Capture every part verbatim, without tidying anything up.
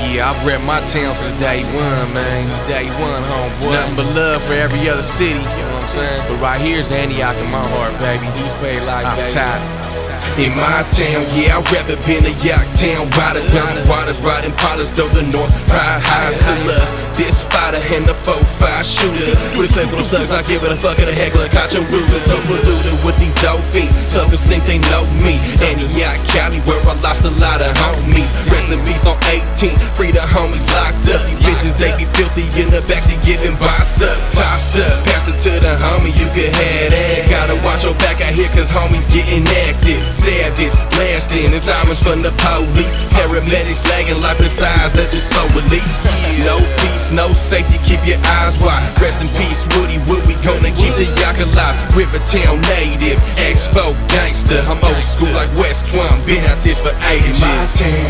Yeah, I've repped my town since day one, man. Since day one, homeboy. Nothing but love for every other city, you know what I'm saying? But right here's Antioch in my heart, baby. East Bay Life, baby. Top. In my town, yeah, I rap it, been a Yorktown rider, down the waters, riding pilots, though the North Pride high. Still love this fighter and the four five shooter. With a play for the slugs, I give it a fuck of a heckler, catch a ruler. So polluted with these dope fiends, suckers think they know me. Antioch County, where I lost a lot of homies. Rest in peace on eighteen, free the homies locked up. These bitches, they be filthy in the backseat, giving boss up, tossed up. Pass it to the homie, you can have that. Gotta watch your back out here, cause homies getting active. Savage, blasting, and sirens from the police. Paramedics lagging like the signs that your soul release. No peace, no safety, keep your eyes wide. Rest in peace, Woody Wood, we gonna keep the Yak alive. Rivertown native, expo gangster. I'm old school like West Twin, been at this for ages. My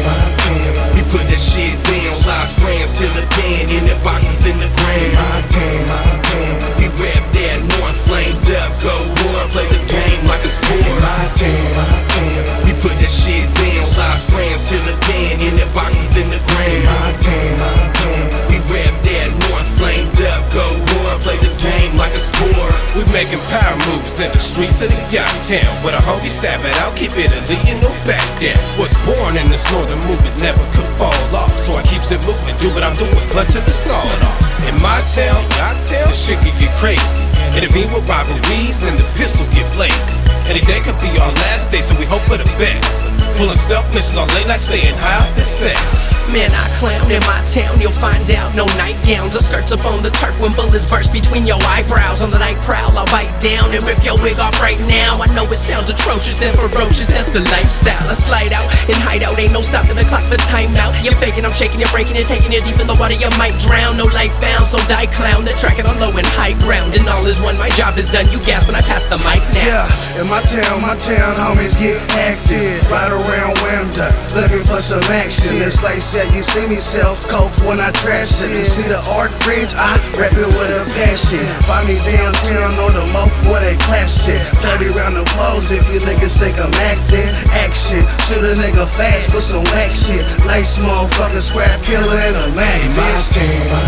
town, we put that shit down, lost friends till the pen in the boxes in the ground. My town, we rap that North, flamed up, go war, play this game like a sport. My town. We put that shit down, lost friends till the pen in the boxes in the ground. My town, we rap that North, flamed up, go war, play this game like a sport. We making power moves in the streets of the Yorktown, where the homie Sabbath out, keep Italy in no back down. Was born in this northern movement, never could fall off, so I keeps it moving, do what I'm doing, clutching the sawed off. In my town, Yorktown, the shit can get crazy. Intervene with robberies and the pistols get blazing. Any day could be our last day, so we hope for the best. Pulling stealth missions on late night, staying high off the sex. Man, I clown in my town, you'll find out. No nightgowns or skirts up on the turf when bullets burst between your eyebrows. On the night prowl, I'll bite down and rip your wig off right now. I know it sounds atrocious and ferocious, that's the lifestyle. I slide out and hide out, ain't no stopping the clock for time out. You're faking, I'm shaking, you're breaking, you're taking it deep in the water, you might drown. No life found, so die clown. The track it on low and high ground, and all is one. My job is done, you gasp when I pass the mic now. Yeah, in my town, my town homies get active. Ride around Wamda, looking for some action. It's like said, you see me self coke when I trap shit. You see the Art Bridge, I rap it with a passion. Find me downtown on the mo where they clap shit. thirty round the clothes if you niggas think I'm acting. Action, shoot a nigga fast, put some whack shit. Like motherfucker, scrap killer and a Mac, bitch.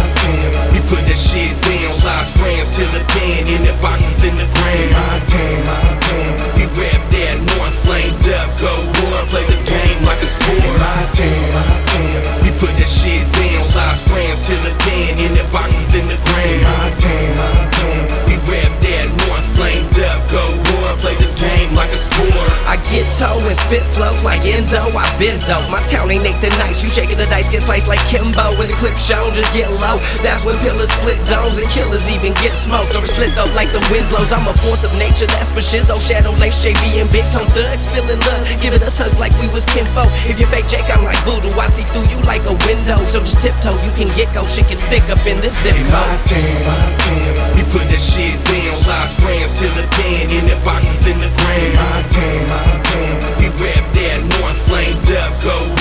We put that shit down, lost friends till the pen in the boxes in the ground. My town, we rap that North, flamed up, go war, play this game like a sport. My town, we put that shit down, lost friends till the pen in the boxes in the ground. My town, we rap that North, flamed up, go war, play this game like a sport. I get toe and spit flows like Endo, I bend dope. My town ain't Nathan Nice, you shaking the dice, get sliced like Kimbo. With a clip shown, just get low. That's when pillars split domes and killers even get smoked. Or slit up like the wind blows. I'm a force of nature, that's for shizzo. Shadow Lace, J B and Big Tone Thugs, spilling love, giving us hugs like we was kinfolk. If you're fake Jake, I'm like voodoo, I see through you like a window. So just tiptoe, you can get go, shit gets thick up in this zip code. My town, we put that shit down, lost friends till the pen in the boxes in the ground. My town, we rap that North, flamed up, go